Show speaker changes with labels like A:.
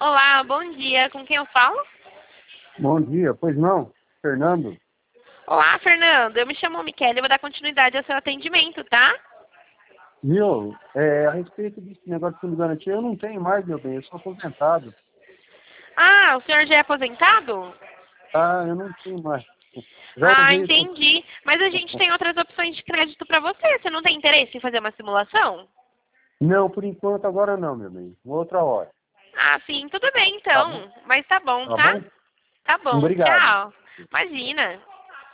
A: Olá, bom dia. Com quem eu falo?
B: Bom dia, pois não, Fernando?
A: Olá, Fernando. Eu me chamo Michele e vou dar continuidade ao seu atendimento, tá?
B: Viu, a respeito desse negócio de fundo de garantia, eu não tenho mais, meu bem, eu sou aposentado.
A: Ah, o senhor já é aposentado?
B: Ah, eu não tenho mais. Já
A: Ah,
B: usei isso.
A: entendi. Mas a gente tem outras opções de crédito para você. Você não tem interesse em fazer uma simulação?
B: Não, por enquanto agora não, meu bem. Uma outra hora.
A: Ah, sim, tudo bem
B: Tá bom?
A: então. Mas tá bom,
B: Tá
A: tá?
B: bom?
A: Tá bom,
B: Obrigado.
A: tchau. Imagina.